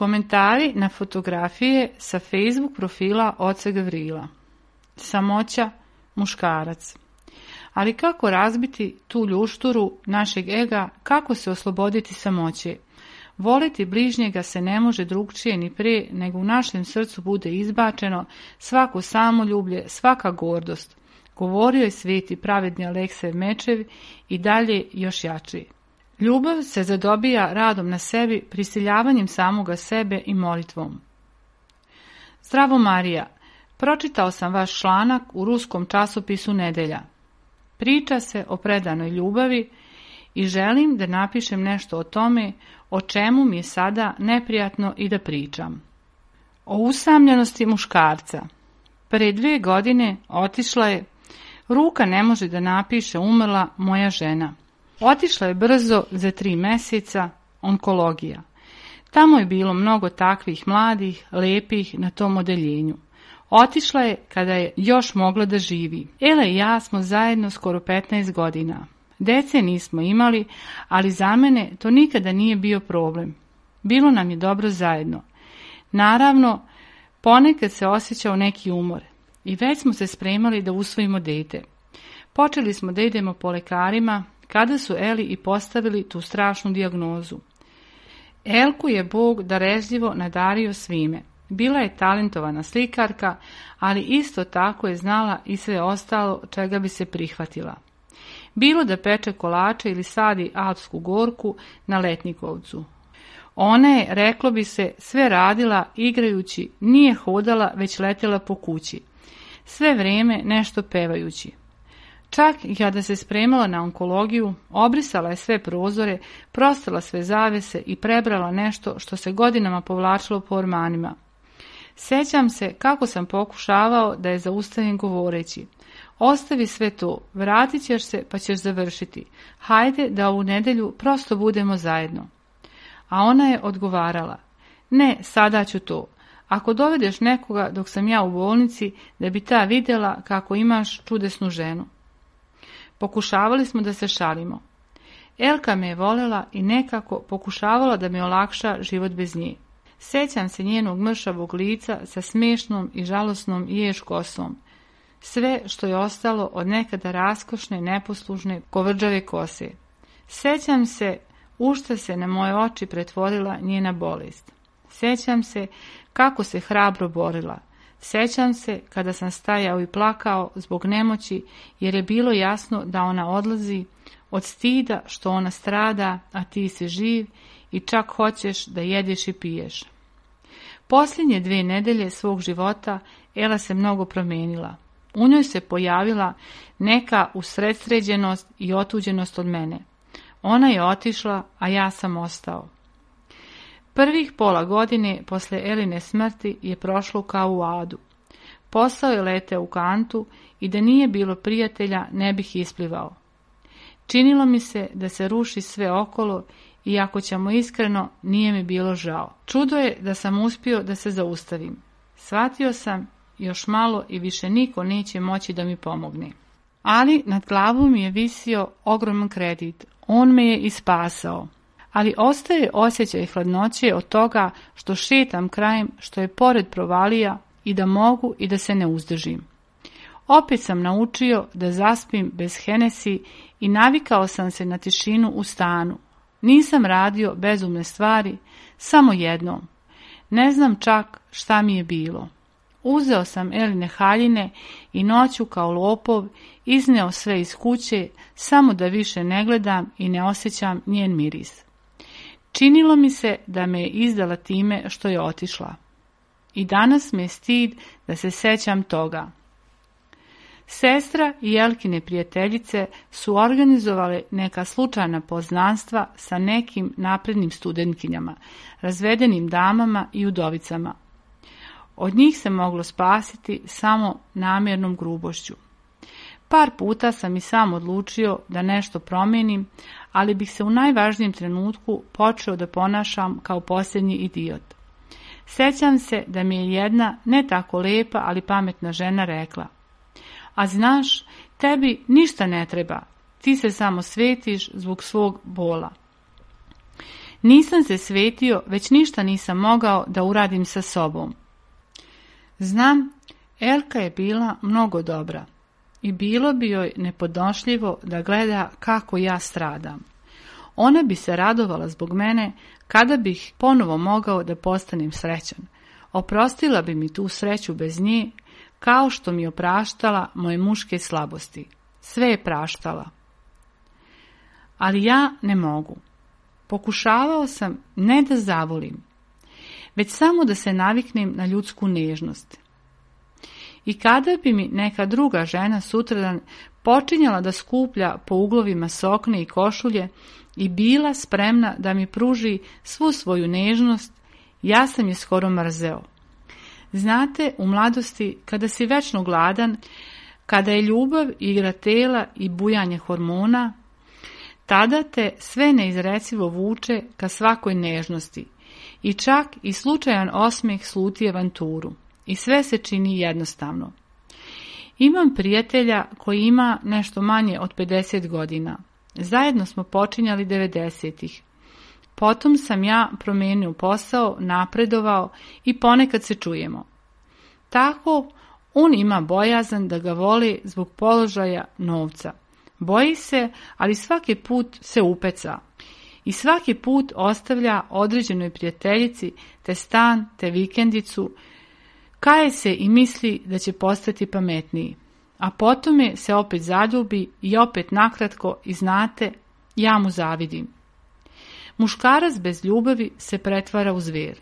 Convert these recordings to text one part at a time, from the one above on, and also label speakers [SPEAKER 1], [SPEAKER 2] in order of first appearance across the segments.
[SPEAKER 1] Komentari na fotografije sa Facebook profila oca Gavrila. Samoća, muškarac. Ali kako razbiti tu ljušturu našeg ega, kako se osloboditi samoće? Voliti bližnjega se ne može drugčije ni pre, nego u našem srcu bude izbačeno svako samoljublje, svaka gordost. Govorio je sveti pravedni Aleksejev Mečev i dalje još jači. Ljubav se zadobija radom na sebi, prisiljavanjem samoga sebe i molitvom. Zdravo Marija, pročitao sam vaš članak u ruskom časopisu Nedelja. Priča se o predanoj ljubavi i želim da napišem nešto o tome o čemu mi je sada neprijatno i da pričam. O usamljenosti muškarca. Pre 2 godine otišla je, ruka ne može da napiše umrla moja žena. Otišla je brzo za 3 meseca, onkologija. Tamo je bilo mnogo takvih mladih, lepih na tom odeljenju. Otišla je kada je još mogla da živi. Ela i ja smo zajedno skoro 15 godina. Dece nismo imali, ali za mene to nikada nije bio problem. Bilo nam je dobro zajedno. Naravno, ponekad se osjećao neki umor i već smo se spremali da usvojimo dete. Počeli smo da idemo po lekarima kada su Eli i postavili tu strašnu dijagnozu. Elku je Bog darežljivo nadario svime. Bila je talentovana slikarka, ali isto tako je znala i sve ostalo čega bi se prihvatila. Bilo da peče kolače ili sadi alpsku gorku na Letnikovcu. Ona je, reklo bi se, sve radila igrajući, nije hodala već letjela po kući. Sve vrijeme nešto pevajući. Čak i kada se spremala na onkologiju, obrisala je sve prozore, prostala sve zavese i prebrala nešto što se godinama povlačilo po ormanima. Sjećam se kako sam pokušavao da je zaustavim govoreći: ostavi sve to, vratit ćeš se pa ćeš završiti. Hajde da ovu nedjelju prosto budemo zajedno. A ona je odgovarala: ne, sada ću to. Ako dovedeš nekoga dok sam ja u bolnici, da bi ta vidjela kako imaš čudesnu ženu. Pokušavali smo da se šalimo. Elka me je voljela i nekako pokušavala da mi olakša život bez nje. Sjećam se njenog mršavog lica sa smiješnom i žalosnom ješ kosom. Sve što je ostalo od nekada raskošne, neposlušne, kovrđave kose. Sjećam se u šta se na moje oči pretvorila njena bolest. Sjećam se kako se hrabro borila. Sjećam se kada sam stajao i plakao zbog nemoći, jer je bilo jasno da ona odlazi, od stida što ona strada, a ti si živ i čak hoćeš da jedeš i piješ. Posljednje 2 nedelje svog života Ela se mnogo promijenila. U njoj se pojavila neka usredsređenost i otuđenost od mene. Ona je otišla, a ja sam ostao. Prvih pola godine posle Eline smrti je prošlo kao u adu. Posao je leteo u kantu i da nije bilo prijatelja ne bih isplivao. Činilo mi se da se ruši sve okolo i ako ćemo iskreno, nije mi bilo žao. Čudo je da sam uspio da se zaustavim. Shvatio sam još malo i više niko neće moći da mi pomogne. Ali nad glavom mi je visio ogroman kredit. On me je i spasao. Ali ostaje osjećaj hladnoće od toga što šetam krajem što je pored provalija i da mogu i da se ne uzdržim. Opet sam naučio da zaspim bez Henesi i navikao sam se na tišinu u stanu. Nisam radio bezumne stvari, samo jednom. Ne znam čak šta mi je bilo. Uzeo sam Eline haljine i noću kao lopov izneo sve iz kuće samo da više ne gledam i ne osjećam njen miris. Činilo mi se da me je izdala time što je otišla. I danas me je stid da se sećam toga. Sestra i Elkine prijateljice su organizovale neka slučajna poznanstva sa nekim naprednim studentkinjama, razvedenim damama i udovicama. Od njih se moglo spasiti samo namjernom grubošću. Par puta sam i sam odlučio da nešto promijenim, ali bih se u najvažnijem trenutku počeo da ponašam kao posljednji idiot. Sjećam se da mi je jedna ne tako lepa, ali pametna žena rekla: a znaš, tebi ništa ne treba, ti se samo svetiš zbog svog bola. Nisam se svetio, već ništa nisam mogao da uradim sa sobom. Znam, Elka je bila mnogo dobra i bilo bi joj nepodnošljivo da gleda kako ja stradam. Ona bi se radovala zbog mene kada bih ponovo mogao da postanem srećan. Oprostila bi mi tu sreću bez nje, kao što mi opraštala moje muške slabosti. Sve je praštala. Ali ja ne mogu. Pokušavao sam ne da zavolim, već samo da se naviknem na ljudsku nežnost. I kada bi mi neka druga žena sutradan počinjala da skuplja po uglovima sokne i košulje i bila spremna da mi pruži svu svoju nežnost, ja sam je skoro mrzeo. Znate, u mladosti, kada si večno gladan, kada je ljubav igra tela i bujanje hormona, tada te sve neizrecivo vuče ka svakoj nežnosti i čak i slučajan osmeh sluti avanturu i sve se čini jednostavno. Imam prijatelja koji ima nešto manje od 50 godina. Zajedno smo počinjali 90-ih. Potom sam ja promenio posao, napredovao i ponekad se čujemo. Tako, on ima bojazan da ga voli zbog položaja novca. Boji se, ali svaki put se upeca. I svaki put ostavlja određenoj prijateljici te stan, te vikendicu, kaje se i misli da će postati pametniji. A potom se opet zaljubi i opet nakratko i znate, ja mu zavidim. Muškarac bez ljubavi se pretvara u zver.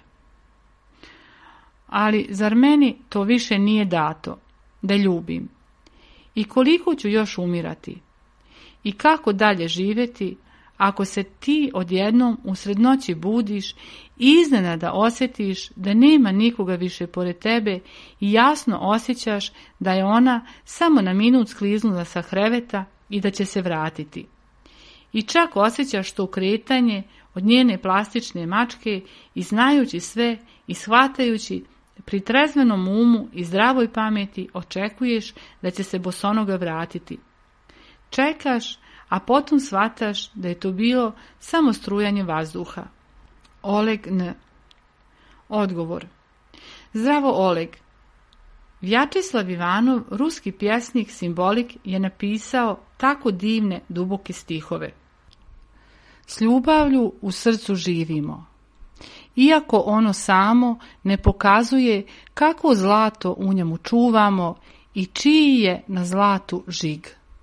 [SPEAKER 1] Ali zar meni to više nije dato, da ljubim? I koliko ću još umirati? I kako dalje živjeti, ako se ti odjednom usred noći budiš i iznenada osjetiš da nema nikoga više pored tebe i jasno osjećaš da je ona samo na minut skliznula sa kreveta i da će se vratiti. I čak osjećaš to kretanje od njene plastične mačke i znajući sve i shvatajući pri trezvenom umu i zdravoj pameti očekuješ da će se bosonoga vratiti. Čekaš, a potom shvataš da je to bilo samo strujanje vazduha. Oleg N. Odgovor. Zdravo, Oleg. Vjačeslav Ivanov, ruski pjesnik, simbolik, je napisao tako divne, duboke stihove. S ljubavlju u srcu živimo. Iako ono samo ne pokazuje kako zlato u njemu čuvamo i čiji je na zlatu žig.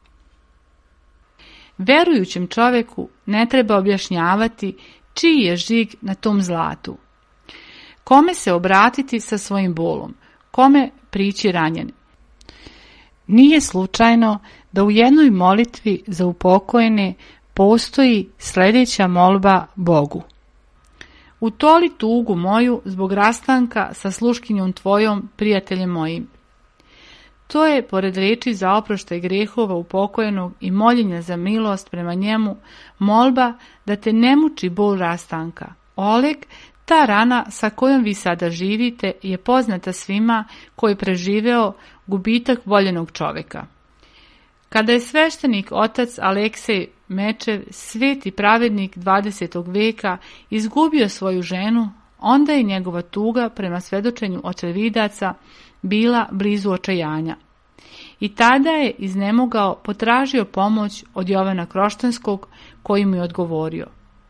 [SPEAKER 1] Verujućem čovjeku ne treba objašnjavati čiji je žig na tom zlatu. Kome se obratiti sa svojim bolom, kome prići ranjen. Nije slučajno da u jednoj molitvi za upokojene postoji sljedeća molba Bogu. Utoli tugu moju zbog rastanka sa sluškinjom tvojom, prijateljem mojim. To je, pored riječi za oproštaj grehova upokojenog i moljenja za milost prema njemu, molba da te ne muči bol rastanka. Oleg, ta rana sa kojom vi sada živite je poznata svima koji preživeo gubitak voljenog čovjeka. Kada je sveštenik otac Aleksej Mečev, sveti pravednik 20. veka, izgubio svoju ženu, onda je njegova tuga prema svedočenju očevidaca bila blizu očajanja. I tada je iznemogao potražio pomoć od Jovana Kroštanskog, koji mu je odgovorio.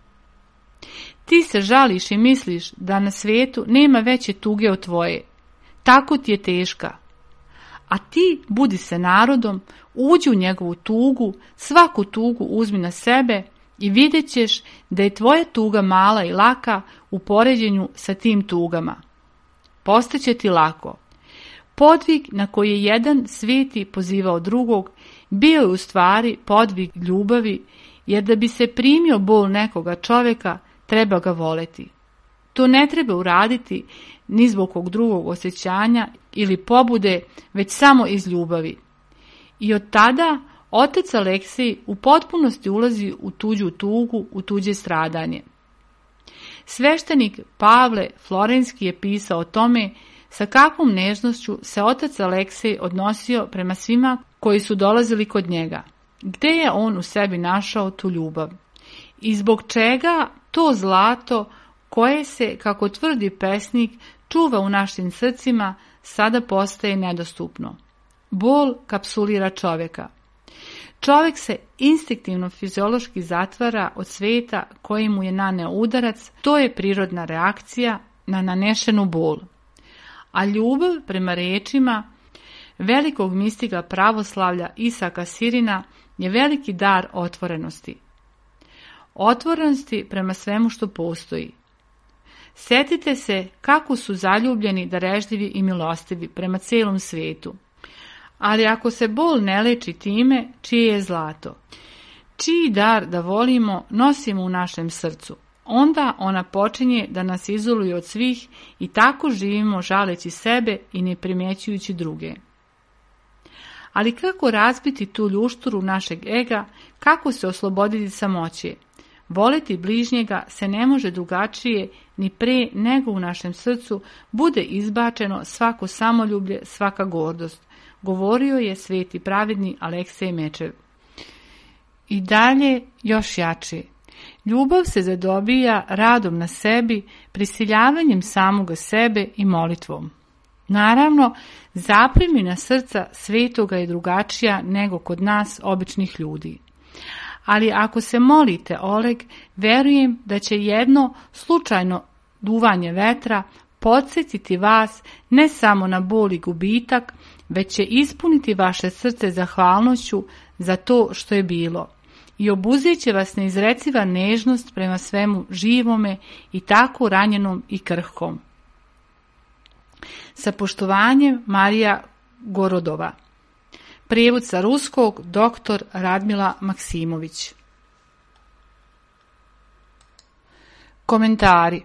[SPEAKER 1] Ti se žališ i misliš da na svijetu nema veće tuge od tvoje. Tako ti je teška. A ti budi se narodom, uđi u njegovu tugu, svaku tugu uzmi na sebe i vidjet ćeš da je tvoja tuga mala i laka u poređenju sa tim tugama. Postaće ti lako. Podvig na koji je jedan sveti pozivao drugog bio je u stvari podvig ljubavi, jer da bi se primio bol nekoga čovjeka treba ga voleti. To ne treba uraditi ni zbog kog drugog osjećanja ili pobude, već samo iz ljubavi. I od tada otac Aleksij u potpunosti ulazi u tuđu tugu, u tuđe stradanje. Sveštenik Pavle Florenski je pisao o tome sa kakvom nežnošću se otac Aleksij odnosio prema svima koji su dolazili kod njega. Gde je on u sebi našao tu ljubav? I zbog čega to zlato koje se, kako tvrdi pesnik, čuva u našim srcima, sada postaje nedostupno. Bol kapsulira čovjeka. Čovjek se instinktivno fiziološki zatvara od svijeta koji mu je naneo udarac, to je prirodna reakcija na nanešenu bol. A ljubav, prema riječima velikog mistika pravoslavlja Isaka Sirina, je veliki dar otvorenosti. Otvorenosti prema svemu što postoji. Sjetite se kako su zaljubljeni, darežljivi i milostivi prema cijelom svijetu. Ali ako se bol ne leči time, čije je zlato? Čiji dar da volimo nosimo u našem srcu? Onda ona počinje da nas izoluje od svih i tako živimo žaleći sebe i ne primjećujući druge. Ali kako razbiti tu ljušturu našeg ega, kako se osloboditi samoće? Voliti bližnjega se ne može drugačije ni pre nego u našem srcu bude izbačeno svako samoljublje, svaka gordost, govorio je sveti pravedni Aleksej Mečev. I dalje još jače. Ljubav se zadobija radom na sebi, prisiljavanjem samoga sebe i molitvom. Naravno, zaprimljena srca svetoga je drugačija nego kod nas običnih ljudi. Ali ako se molite, Oleg, verujem da će jedno slučajno duvanje vetra podsjetiti vas ne samo na bol i gubitak, već će ispuniti vaše srce zahvalnošću za to što je bilo i obuzet će vas neizreciva nežnost prema svemu živome i tako ranjenom i krhkom. Sa poštovanjem, Marija Gorodova. Prijevod sa ruskog, dr. Radmila Maksimović. Komentari.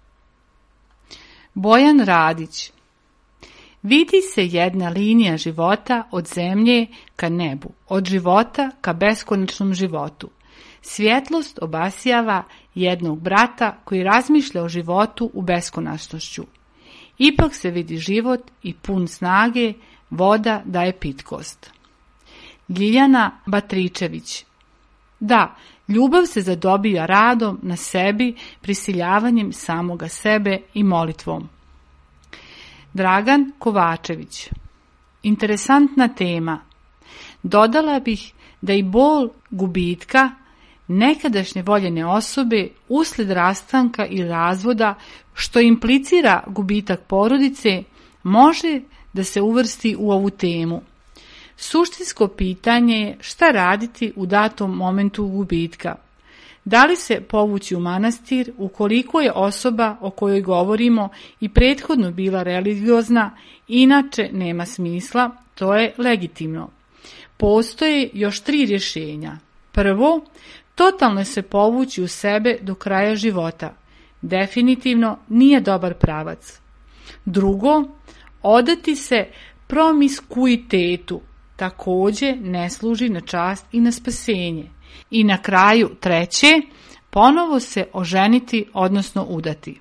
[SPEAKER 1] Bojan Radić. Vidi se jedna linija života od zemlje ka nebu, od života ka beskonačnom životu. Svjetlost obasjava jednog brata koji razmišlja o životu u beskonačnošću. Ipak se vidi život i pun snage, voda daje pitkost. Ljiljana Batričević. Da, ljubav se zadobija radom na sebi, prisiljavanjem samoga sebe i molitvom. Dragan Kovačević. Interesantna tema. Dodala bih da i bol gubitka nekadašnje voljene osobe uslijed rastanka i razvoda, što implicira gubitak porodice, može da se uvrsti u ovu temu. Suštinsko pitanje je šta raditi u datom momentu gubitka. Da li se povući u manastir ukoliko je osoba o kojoj govorimo i prethodno bila religiozna, inače nema smisla, to je legitimno. Postoje još 3 rješenja. Prvo, totalno se povući u sebe do kraja života. Definitivno nije dobar pravac. Drugo, odati se promiskuitetu, također ne služi na čast i na spasenje. I na kraju treće, ponovo se oženiti, odnosno udati.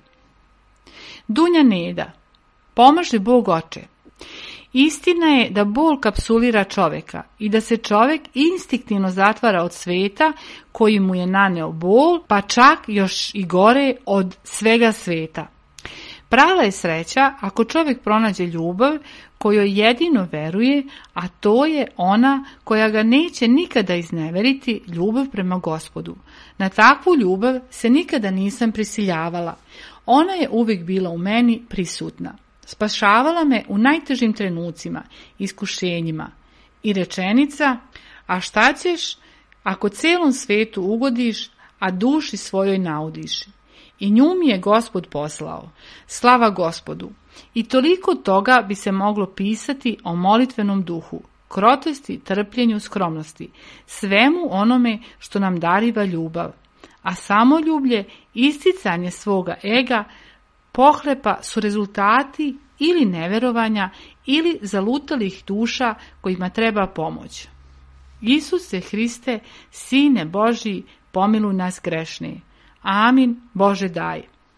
[SPEAKER 1] Dunja Neda. Pomaži Bog oče. Istina je da bol kapsulira čovjeka i da se čovjek instinktivno zatvara od svijeta koji mu je naneo bol, pa čak još i gore od svega svijeta. Prava je sreća ako čovjek pronađe ljubav kojoj jedino veruje, a to je ona koja ga neće nikada izneveriti, ljubav prema Gospodu. Na takvu ljubav se nikada nisam prisiljavala. Ona je uvijek bila u meni prisutna. Spašavala me u najtežim trenucima, iskušenjima. I rečenica, a šta ćeš ako celom svetu ugodiš, a duši svojoj naudiš? I nju mi je Gospod poslao. Slava Gospodu! I toliko toga bi se moglo pisati o molitvenom duhu, krotosti, trpljenju, skromnosti, svemu onome što nam dariva ljubav. A samoljublje, isticanje svoga ega, pohlepa su rezultati ili neverovanja ili zalutalih duša kojima treba pomoć. Isuse Hriste, Sine Božji, pomiluj nas grešne. Amin, Bože daj.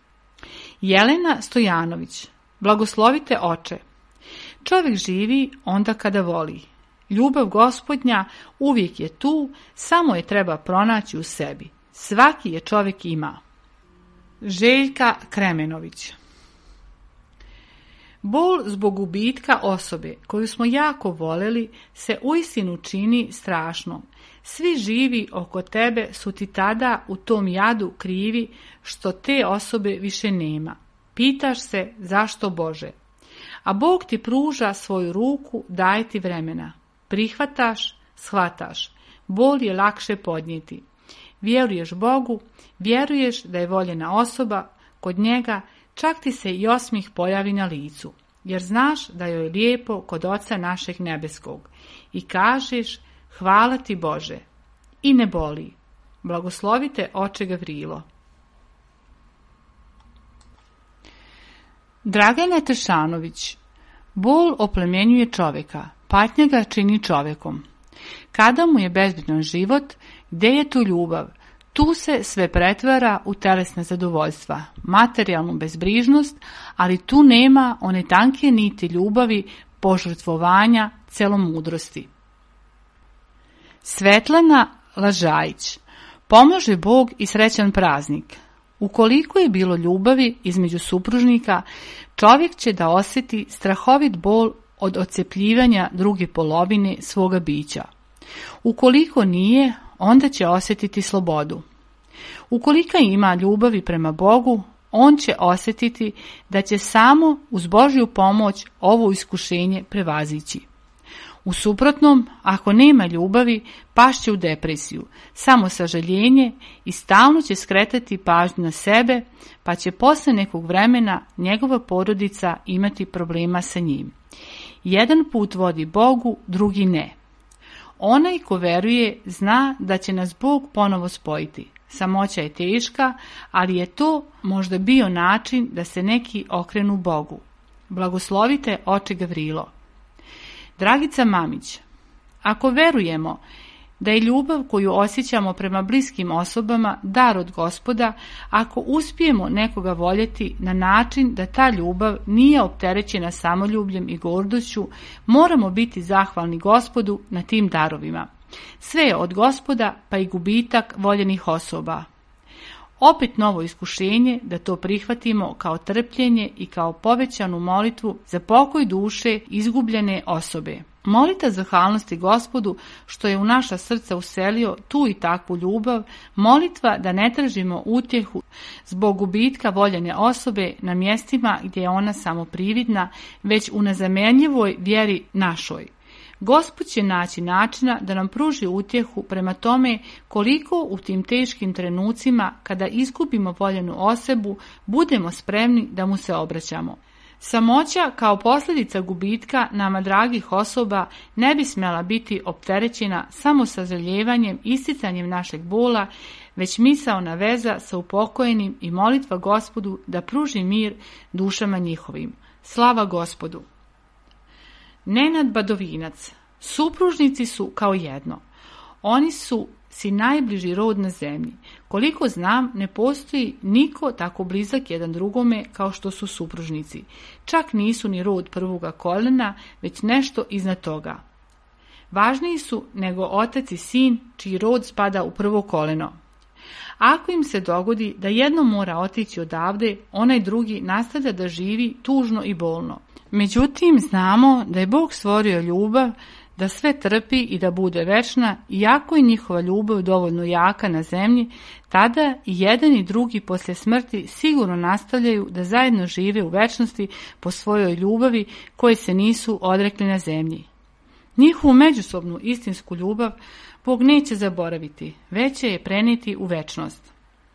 [SPEAKER 1] Jelena Stojanović. Blagoslovite oče. Čovjek živi onda kada voli. Ljubav Gospodnja uvijek je tu, samo je treba pronaći u sebi. Svaki je čovjek ima. Željka Kremenović. Bol zbog gubitka osobe koju smo jako voljeli se uistinu čini strašno. Svi živi oko tebe su ti tada u tom jadu krivi što te osobe više nema. Pitaš se zašto Bože. A Bog ti pruža svoju ruku, daje ti vremena. Prihvataš, shvataš. Bol je lakše podnijeti. Vjeruješ Bogu, vjeruješ da je voljena osoba kod njega, čak ti se i osmih pojavi na licu, jer znaš da joj je lijepo kod Oca našeg nebeskog. I kažeš, hvala ti Bože. I ne boli. Blagoslovite oče Gavrilo. Dragana Tršanović. Bol oplemenjuje čovjeka, patnja ga čini čovjekom. Kada mu je bezbrižan život, gdje je tu ljubav? Tu se sve pretvara u telesna zadovoljstva, materijalnu bezbrižnost, ali tu nema one tanke niti ljubavi, požrtvovanja, celomudrosti. Svetlana Lažajić. Pomaže Bog i srećan praznik. Ukoliko je bilo ljubavi između supružnika, čovjek će da osjeti strahovit bol od odcjepljivanja druge polovine svoga bića. Ukoliko nije, onda će osjetiti slobodu. Ukoliko ima ljubavi prema Bogu, on će osjetiti da će samo uz Božju pomoć ovo iskušenje prevazići. U suprotnom, ako nema ljubavi, pašće u depresiju, samo sažaljenje i stalno će skretati pažnju na sebe, pa će posle nekog vremena njegova porodica imati problema sa njim. Jedan put vodi Bogu, drugi ne. Onaj ko veruje zna da će nas Bog ponovo spojiti. Samoća je teška, ali je to možda bio način da se neki okrenu Bogu. Blagoslovite oče Gavrilo. Dragica Mamić. Ako verujemo da je ljubav koju osjećamo prema bliskim osobama dar od Gospoda, ako uspijemo nekoga voljeti na način da ta ljubav nije opterećena samoljubljem i gordošću, moramo biti zahvalni Gospodu na tim darovima. Sve je od Gospoda, pa i gubitak voljenih osoba. Opet novo iskušenje da to prihvatimo kao trpljenje i kao povećanu molitvu za pokoj duše izgubljene osobe. Molita zahvalnosti Gospodu što je u naša srca uselio tu i takvu ljubav, molitva da ne tražimo utjehu zbog gubitka voljene osobe na mjestima gdje je ona samo prividna, već u nezamjenjivoj vjeri našoj. Gospod će naći načina da nam pruži utjehu prema tome koliko u tim teškim trenucima kada izgubimo voljenu osobu budemo spremni da mu se obraćamo. Samoća kao posljedica gubitka nama dragih osoba ne bi smjela biti opterećena samo sazreljevanjem i isticanjem našeg bola, već misaona veza sa upokojenim i molitva Gospodu da pruži mir dušama njihovim. Slava Gospodu! Nenad Badovinac. Supružnici su kao jedno. Oni su si najbliži rod na zemlji. Koliko znam, ne postoji niko tako blizak jedan drugome kao što su supružnici. Čak nisu ni rod prvoga koljena, već nešto iznad toga. Važniji su nego otac i sin, čiji rod spada u prvo koleno. Ako im se dogodi da jedno mora otići odavde, onaj drugi nastavlja da živi tužno i bolno. Međutim, znamo da je Bog stvorio ljubav da sve trpi i da bude večna, iako je njihova ljubav dovoljno jaka na zemlji, tada i jedan i drugi poslije smrti sigurno nastavljaju da zajedno žive u večnosti po svojoj ljubavi koje se nisu odrekli na zemlji. Njihovu međusobnu istinsku ljubav Bog neće zaboraviti, već će je prenijeti u večnost.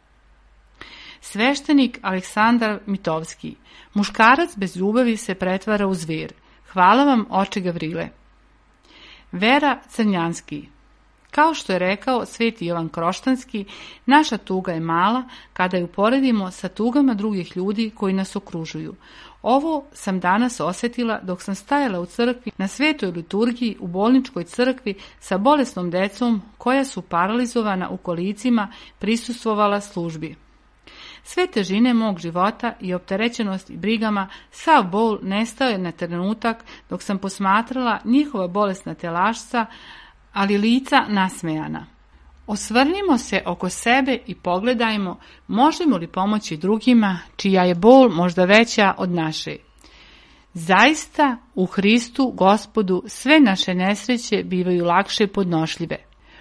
[SPEAKER 1] Sveštenik Aleksandar Mitovski. Muškarac bez ljubavi se pretvara u zver. Hvala vam, oče Gavrile. Vera Crnjanski. Kao što je rekao sveti Jovan Kroštanski, naša tuga je mala kada ju poredimo sa tugama drugih ljudi koji nas okružuju. Ovo sam danas osjetila dok sam stajala u crkvi na svetoj liturgiji u bolničkoj crkvi sa bolesnom decom koja su paralizovana u kolicima prisustvovala službi. Sve težine mog života i opterećenost i brigama, sav bol nestao je na trenutak dok sam posmatrala njihova bolesna telašca, ali lica nasmejana. Osvrnimo se oko sebe i pogledajmo možemo li pomoći drugima čija je bol možda veća od naše. Zaista u Hristu Gospodu sve naše nesreće bivaju lakše podnošljive.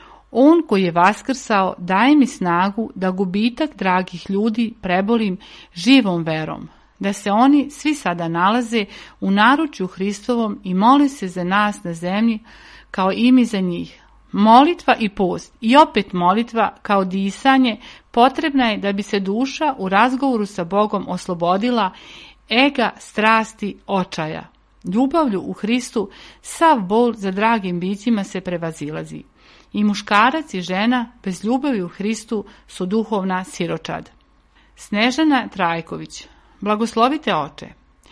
[SPEAKER 1] On koji je vaskrsao daje mi snagu da gubitak dragih ljudi prebolim živom verom, da se oni svi sada nalaze u naručju Hristovom i mole se za nas na zemlji kao i mi za njih. Molitva i post i opet molitva kao disanje potrebna je da bi se duša u razgovoru sa Bogom oslobodila ega, strasti, očaja. Ljubavlju u Hristu sav bol za dragim bićima se prevazilazi. I muškarac i žena bez ljubavi u Hristu su duhovna siročad. Snežana Trajković. Blagoslovite oče.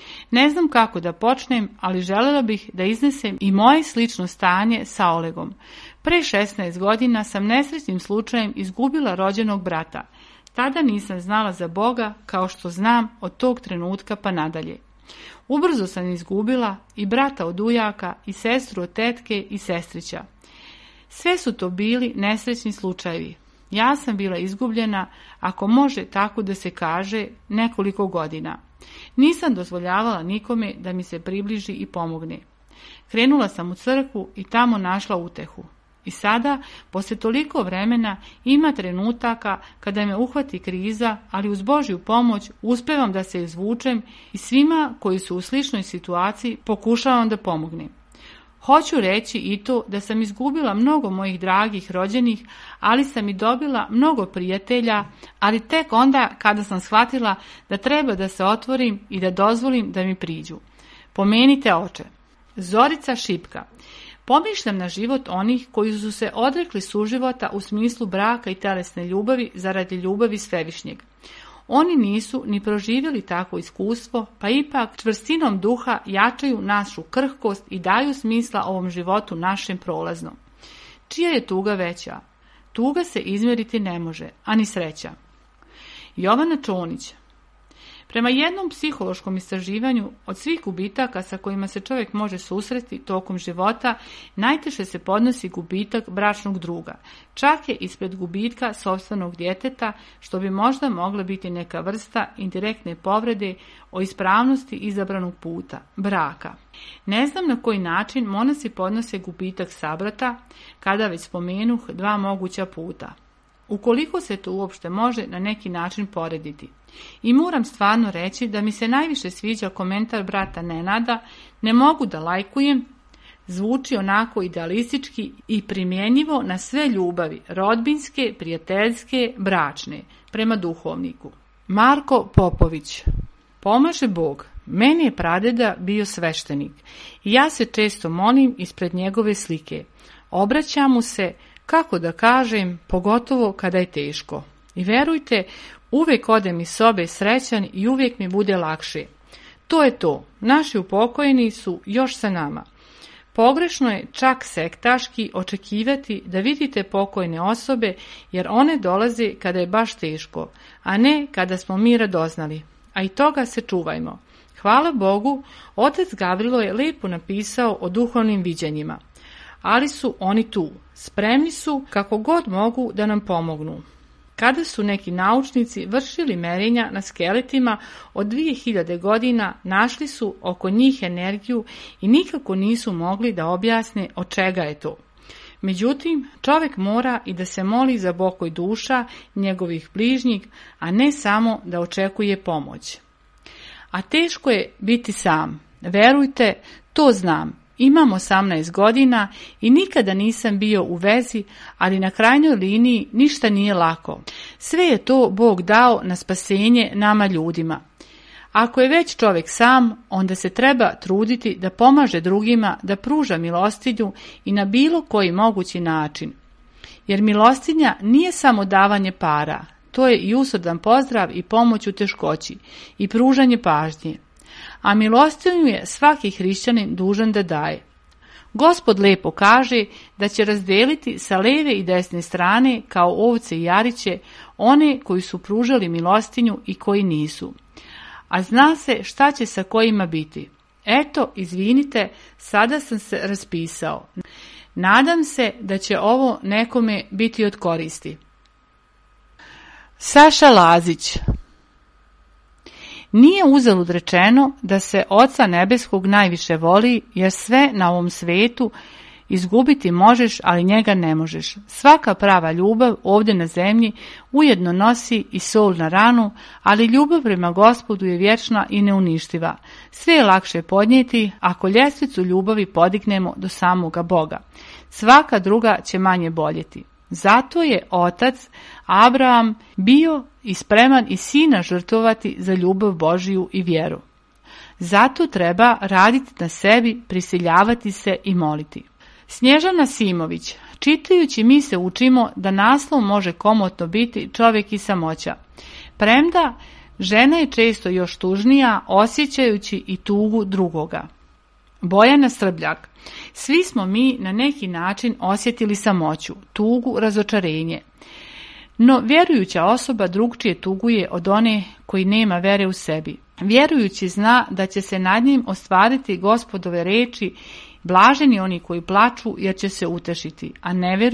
[SPEAKER 1] Ne znam kako da počnem, ali želela bih da iznesem i moje slično stanje sa Olegom. Pre 16 godina sam nesretnim slučajem izgubila rođenog brata. Tada nisam znala za Boga kao što znam od tog trenutka pa nadalje. Ubrzo sam izgubila i brata od ujaka, i sestru od tetke i sestrića. Sve su to bili nesrećni slučajevi. Ja sam bila izgubljena, ako može tako da se kaže, nekoliko godina. Nisam dozvoljavala nikome da mi se približi i pomogne. Krenula sam u crkvu i tamo našla utehu. I sada, posle toliko vremena, ima trenutaka kada me uhvati kriza, ali uz Božju pomoć uspevam da se izvučem i svima koji su u sličnoj situaciji pokušavam da pomognem. Hoću reći i to da sam izgubila mnogo mojih dragih rođenih, ali sam i dobila mnogo prijatelja, ali tek onda kada sam shvatila da treba da se otvorim i da dozvolim da mi priđu. Pomenite oče. Zorica Šipka. Pomišljam na život onih koji su se odrekli suživota u smislu braka i telesne ljubavi zaradi ljubavi Svevišnjeg. Oni nisu ni proživjeli takvo iskustvo, pa ipak čvrstinom duha jačaju našu krhkost i daju smisla ovom životu našem prolaznom. Čija je tuga veća? Tuga se izmjeriti ne može, ani sreća. Jovana Čonić. Prema jednom psihološkom istraživanju, od svih gubitaka sa kojima se čovjek može susreti tokom života, najteže se podnosi gubitak bračnog druga. Čak je ispred gubitka sopstvenog djeteta, što bi možda mogla biti neka vrsta indirektne povrede o ispravnosti izabranog puta, braka. Ne znam na koji način monasi podnose gubitak sabrata, kada već spomenuh dva moguća puta. Ukoliko se to uopšte može na neki način porediti. I moram stvarno reći da mi se najviše sviđa komentar brata Nenada, ne mogu da lajkujem, zvuči onako idealistički i primjenjivo na sve ljubavi, rodbinske, prijateljske, bračne, prema duhovniku. Marko Popović. Pomaže Bog. Meni je pradeda bio sveštenik i ja se često molim ispred njegove slike. Obraćam mu se, kako da kažem, pogotovo kada je teško. I verujte, uvijek odem iz sobe srećan i uvijek mi bude lakše. To je to. Naši upokojeni su još sa nama. Pogrešno je čak sektaški očekivati da vidite pokojne osobe, jer one dolaze kada je baš teško, a ne kada smo mi radoznali. A i toga se čuvajmo. Hvala Bogu, otac Gavrilo je lepo napisao o duhovnim viđenjima. Ali su oni tu. Spremni su kako god mogu da nam pomognu. Kada su neki naučnici vršili merenja na skeletima od 2000 godina, našli su oko njih energiju i nikako nisu mogli da objasne od čega je to. Međutim, čovjek mora i da se moli za pokoj duša njegovih bližnjih, a ne samo da očekuje pomoć. A teško je biti sam. Verujte, to znam. Imam 18 godina i nikada nisam bio u vezi, ali na krajnjoj liniji ništa nije lako. Sve je to Bog dao na spasenje nama ljudima. Ako je već čovjek sam, onda se treba truditi da pomaže drugima, da pruža milostinju i na bilo koji mogući način. Jer milostinja nije samo davanje para, to je i usodan pozdrav i pomoć u teškoći i pružanje pažnje. A milostinju je svaki hrišćanin dužan da daje. Gospod lepo kaže da će razdeliti sa leve i desne strane kao ovce i jariće one koji su pružali milostinju i koji nisu. A zna se šta će sa kojima biti. Eto, izvinite, sada sam se raspisao. Nadam se da će ovo nekome biti od koristi. Saša Lazić. Nije uzalud rečeno da se Oca nebeskog najviše voli, jer sve na ovom svetu izgubiti možeš, ali njega ne možeš. Svaka prava ljubav ovdje na zemlji ujedno nosi i sol na ranu, ali ljubav prema Gospodu je vječna i neuništiva. Sve je lakše podnijeti ako ljestvicu ljubavi podignemo do samoga Boga. Svaka druga će manje boljeti. Zato je otac Abraham bio i spreman i sina žrtvovati za ljubav Božiju i vjeru. Zato treba raditi na sebi, prisiljavati se i moliti. Snježana Simović. Čitajući mi se učimo da naslov može komotno biti čovjek i samoća. Premda žena je često još tužnija, osjećajući i tugu drugoga. Bojana Srbljak. Svi smo mi na neki način osjetili samoću, tugu, razočarenje. No vjerujuća osoba drugčije tuguje od one koji nema vere u sebi. Vjerujući zna da će se nad njim ostvariti Gospodove reči, blaženi oni koji plaču jer će se utešiti, a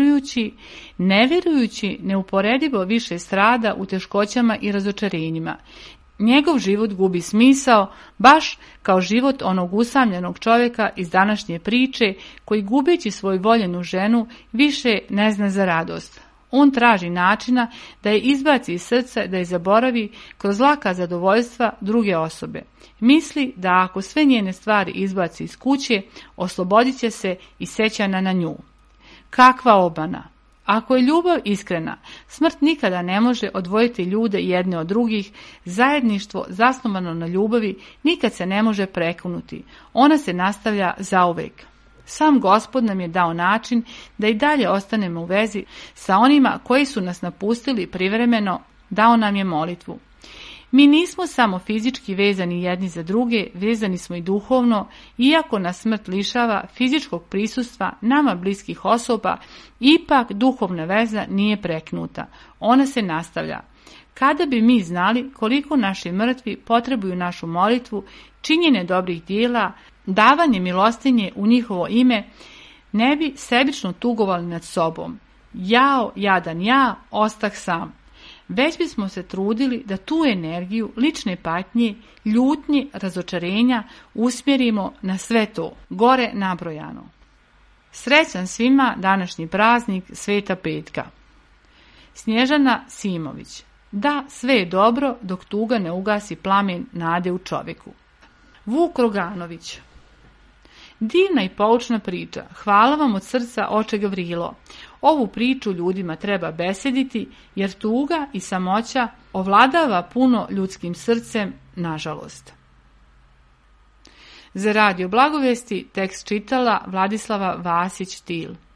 [SPEAKER 1] nevjerujući neuporedivo više strada u teškoćama i razočarenjima. Njegov život gubi smisao, baš kao život onog usamljenog čovjeka iz današnje priče, koji gubeći svoju voljenu ženu više ne zna za radost. On traži načina da je izbaci iz srca, da je zaboravi kroz laka zadovoljstva druge osobe. Misli da ako sve njene stvari izbaci iz kuće, oslobodit će se i sećanja na nju. Kakva obmana! Ako je ljubav iskrena, smrt nikada ne može odvojiti ljude jedne od drugih, zajedništvo zasnovano na ljubavi nikad se ne može prekinuti, ona se nastavlja zauvek. Sam Gospod nam je dao način da i dalje ostanemo u vezi sa onima koji su nas napustili privremeno, dao nam je molitvu. Mi nismo samo fizički vezani jedni za druge, vezani smo i duhovno, iako nas smrt lišava fizičkog prisustva nama bliskih osoba, ipak duhovna veza nije prekinuta, ona se nastavlja. Kada bi mi znali koliko naši mrtvi potrebuju našu molitvu, činjenje dobrih dijela, davanje milostinje u njihovo ime, ne bi sebično tugovali nad sobom. Jao, jadan ja, ostah sam. Već bismo se trudili da tu energiju lične patnje, ljutnje, razočarenja usmjerimo na sve to, gore nabrojano. Srećan svima današnji praznik Sveta Petka. Snježana Simović. Da, sve je dobro dok tuga ne ugasi plamen nade u čovjeku. Vuk Roganović. Divna i poučna priča. Hvala vam od srca, oče Gavrilo. Ovu priču ljudima treba besediti, jer tuga i samoća ovladava puno ljudskim srcem, nažalost. Za Radio Blagovesti tekst čitala Vladislava Vasić-Til.